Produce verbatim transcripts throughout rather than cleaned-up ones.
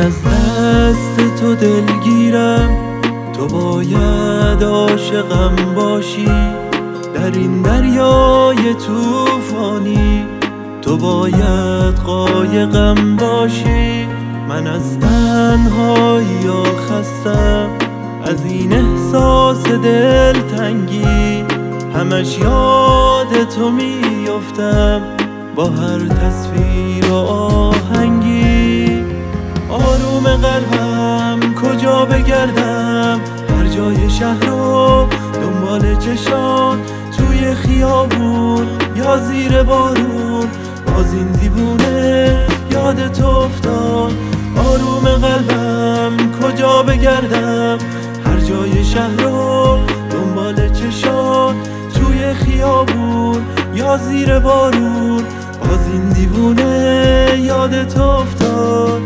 از دست تو دلگیرم، تو باید عاشقم باشی. در این دریای طوفانی تو باید قایقم باشی. من از تنهایی و خستم، از این احساس دلتنگی، همش یاد تو میافتم با هر تصویر و آهنگی. آروم قلبم کجا بگردم، هر جای شهر رو دنبال چشات، توی خیابون یا زیر بارون، باز این دیوونه یاد تو افتاد. آروم قلبم کجا بگردم، هر جای شهر رو دنبال چشات، توی خیابون یا زیر بارون، باز این دیوونه یاد تو افتاد.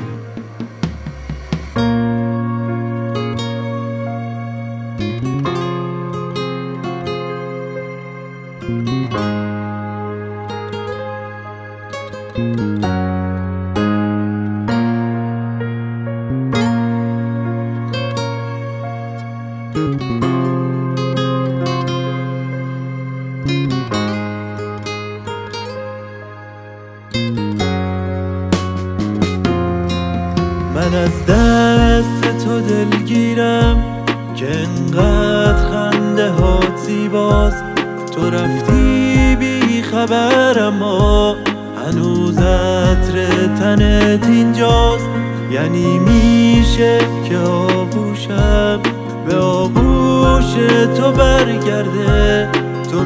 من از دست تو دلگیرم که انقدر خنده هات زیباست. تو رفتی بی خبر اما هنوز عطر تنت اینجاست. یعنی میشه که آغوشم به آغوش تو برگرده، تو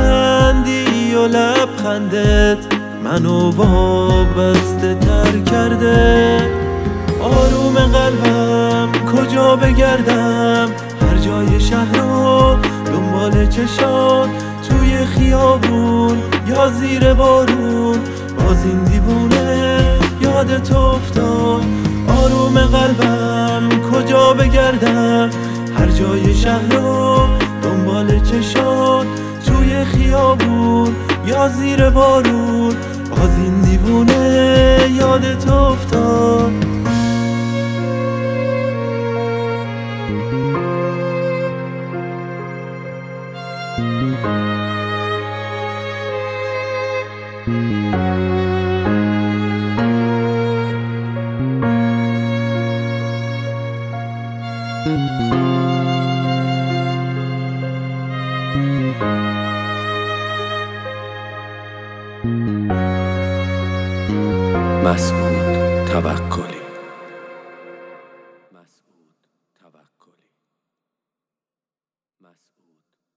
میخندی و لبخندت منو وابسته تر کرده. آروم قلبم کجا بگردم، هر جای شهر رو دنبال چشات، توی خیابون یا زیر بارون، باز این دیوونه یاد تو افتاد. آروم قلبم کجا بگردم، هر جای شهر رو دنبال چشات، توی خیابون یا زیر بارون، باز این دیوونه یاد تو افتاد. مسعود توکلی.